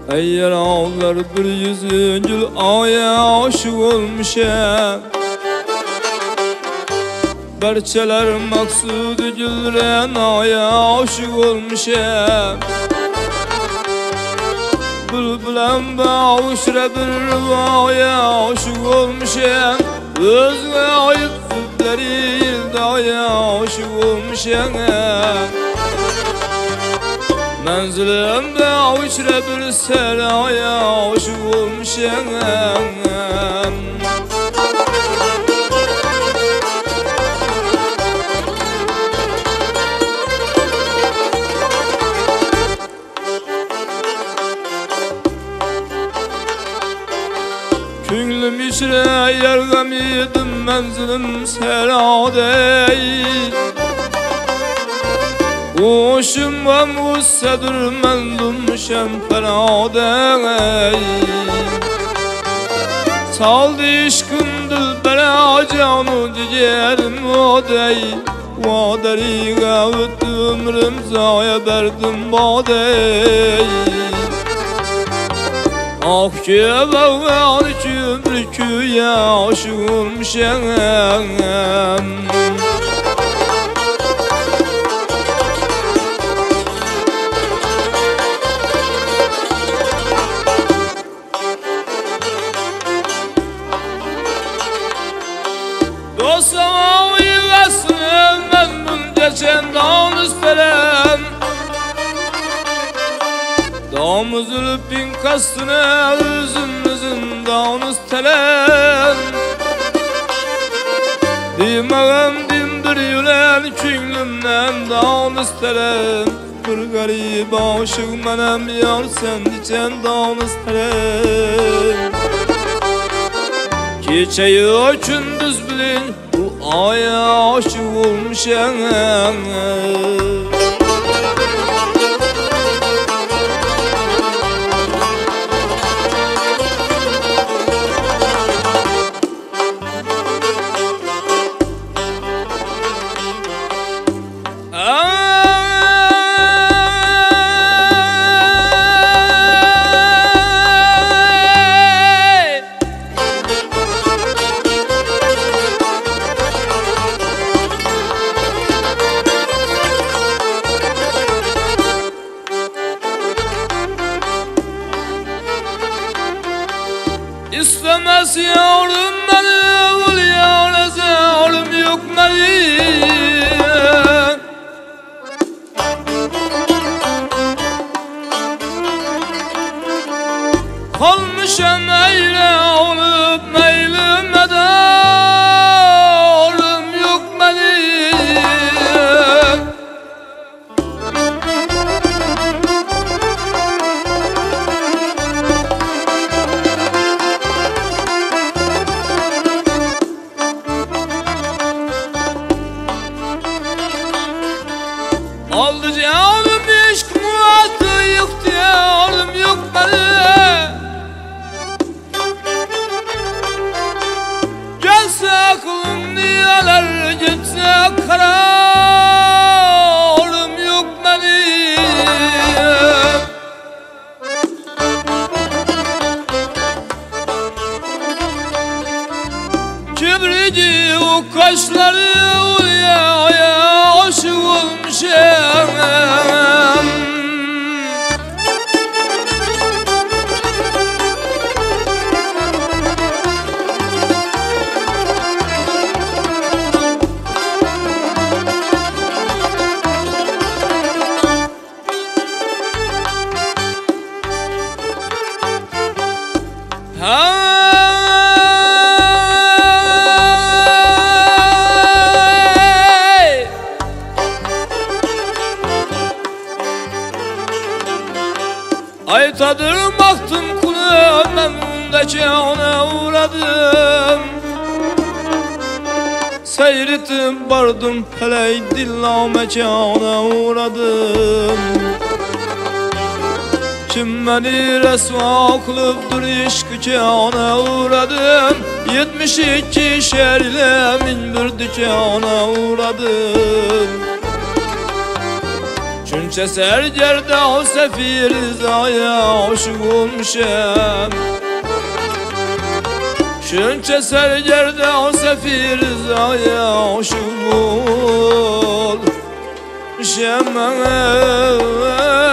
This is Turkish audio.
Eğer ağlar bir yüzün gül aya aşık olmuşam. Berçeler maksudu gülren aya aşık olmuşam. Bülbülem bağışra bir rivaya aşık olmuşam. Özüne ayıp sütleri ildaya aşık olmuşam. Menzilimde avuçra bir seraya aşık olmuşam. Künglim içre yergem yedim menzilim seradey. Oşum ve mussedir mendum şemperadey. Saldı işkın dilbere canu ciğerim odey. Vaderi gavut ömrüm zaya berdim badey. Ah ki evvel kübrüküye aşık olmuşam. Dostuma uyugasın ben geçen dağın üstlerem. Dağımız ülüpin kastına üzümüzün dağın üstlerem. Dimeğim dimdir yülen künglimden dağın üstlerem. Bir garip aşık menem yar sen diyeceksin dağın üstlerem. Geceyi gündüz bilin bu aya aşık olmuşam. İstemez yavrum beni, ul yâre zâlim yok beni. Kalmışam eyle olup meylime de oğlum yok beni. Aldı canım işk muatı yıktı yârim yok beni. Gelse aklım niyeler gitse kararım yok beni. Kibrici o kaşları uyaya aşık olmuşam. Aytadır baktım kulum memnundaki ona uğradım. Seyretip bardım peley dilla mekana uğradım. Kim beni resva kılıptır işkâna uğradım. 72 şehirle min bir dükkana uğradım. Şunça sergerde o sefir rızaya aşık olmuşam. Şunça sergerde o sefir rızaya aşık olmuşam.